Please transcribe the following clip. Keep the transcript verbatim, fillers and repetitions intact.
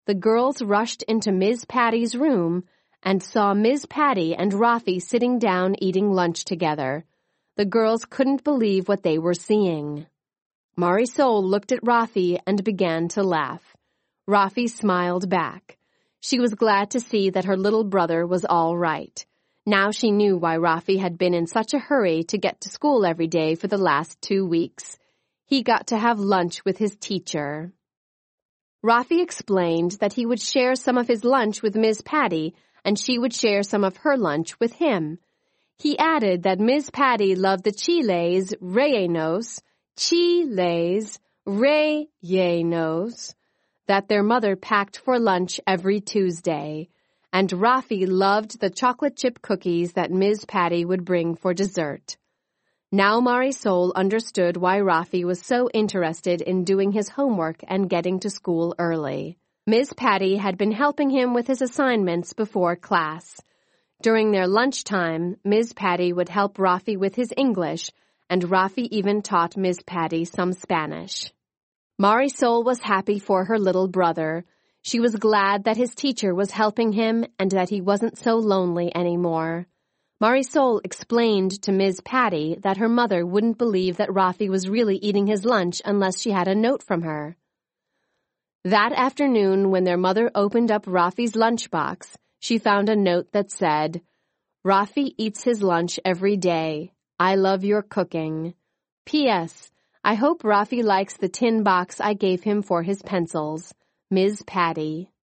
the girls rushed into Miss Patty's room and saw Miss Patty and Rafi sitting down eating lunch together. The girls couldn't believe what they were seeing. Marisol looked at Rafi and began to laugh. Rafi smiled back. She was glad to see that her little brother was all right. Now she knew why Rafi had been in such a hurry to get to school every day for the last two weeks. He got to have lunch with his teacher. Rafi explained that he would share some of his lunch with Miss Patty, and she would share some of her lunch with him. He added that Miss Patty loved the chiles rellenos, chiles rellenos, that their mother packed for lunch every Tuesday, and Rafi loved the chocolate chip cookies that Miss Patty would bring for dessert. Now Marisol understood why Rafi was so interested in doing his homework and getting to school early. Miss Patty had been helping him with his assignments before class. During their lunchtime, Miss Patty would help Rafi with his English, and Rafi even taught Miss Patty some Spanish. Marisol was happy for her little brother. She was glad that his teacher was helping him and that he wasn't so lonely anymore. Marisol explained to Miss Patty that her mother wouldn't believe that Rafi was really eating his lunch unless she had a note from her. That afternoon, when their mother opened up Rafi's lunchbox, she found a note that said, "Rafi eats his lunch every day. I love your cooking. P S I hope Rafi likes the tin box I gave him for his pencils. Miss Patty."